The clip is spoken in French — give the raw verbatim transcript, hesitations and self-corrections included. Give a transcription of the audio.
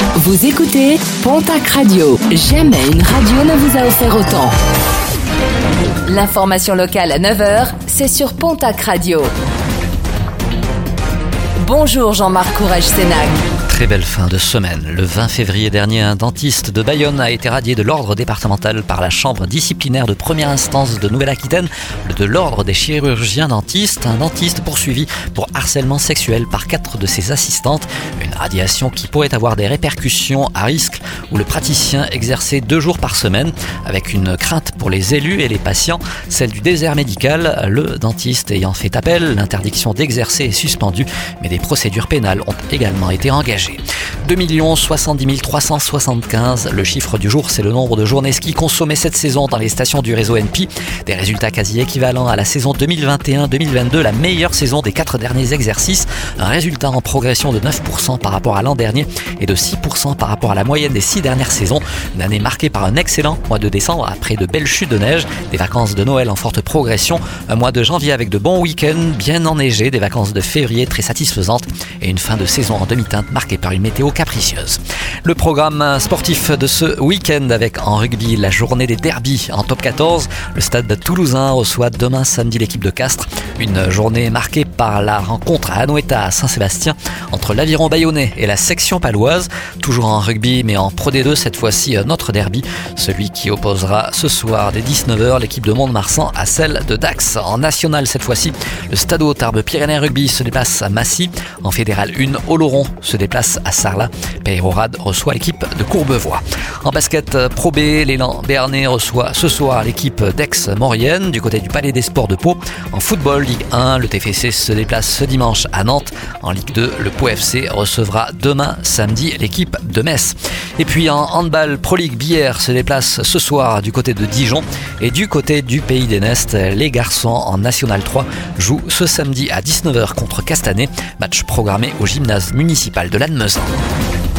Vous écoutez Pontac Radio. Jamais une radio ne vous a offert autant. L'information locale à neuf heures, c'est sur Pontac Radio. Bonjour Jean-Marc Courage-Sénac. Très belle fin de semaine. Le vingt février dernier, un dentiste de Bayonne a été radié de l'ordre départemental par la chambre disciplinaire de première instance de Nouvelle-Aquitaine de l'ordre des chirurgiens dentistes. Un dentiste poursuivi pour harcèlement sexuel par quatre de ses assistantes. Une radiation qui pourrait avoir des répercussions à risque où le praticien exerçait deux jours par semaine avec une crainte pour les élus et les patients, celle du désert médical. Le dentiste ayant fait appel, l'interdiction d'exercer est suspendue, mais des procédures pénales ont également été engagées. deux millions soixante-dix mille trois cent soixante-quinze, le chiffre du jour, c'est le nombre de journées ski consommées cette saison dans les stations du réseau N P. Des résultats quasi équivalents à la saison deux mille vingt et un deux mille vingt-deux, la meilleure saison des quatre derniers exercices. Un résultat en progression de neuf pour cent par rapport à l'an dernier et de six pour cent par rapport à la moyenne des six dernières saisons. Une année marquée par un excellent mois de décembre après de belles chutes de neige, des vacances de Noël en forte progression, un mois de janvier avec de bons week-ends bien enneigés, des vacances de février très satisfaisantes et une fin de saison en demi-teinte marquée par une météo capricieuse. Le programme sportif de ce week-end avec en rugby la journée des derbies en top quatorze. Le stade toulousain reçoit demain samedi l'équipe de Castres. Une journée marquée par la rencontre à Anoeta à Saint-Sébastien entre l'Aviron bayonnais et la section paloise. Toujours en rugby mais en Pro D deux cette fois-ci notre derby. Celui qui opposera ce soir dès dix-neuf heures l'équipe de Mont-de-Marsan à celle de Dax. En national cette fois-ci, le Stade Tarbes Pyrénées Rugby se déplace à Massy. En fédéral un, Oloron se déplace à Sarlat. Peyrorade reçoit l'équipe de Courbevoie. En basket Pro B, l'élan béarnais reçoit ce soir l'équipe d'Aix-Maurienne du côté du Palais des Sports de Pau. En football Ligue un, le T F C se déplace ce dimanche à Nantes. En Ligue deux, le Pau F C recevra demain samedi l'équipe de Metz. Et puis en handball Pro League, Bière se déplace ce soir du côté de Dijon. Et du côté du Pays des Nestes, les garçons en National trois jouent ce samedi à dix-neuf heures contre Castanet. Match programmé au gymnase municipal de Lannemezan.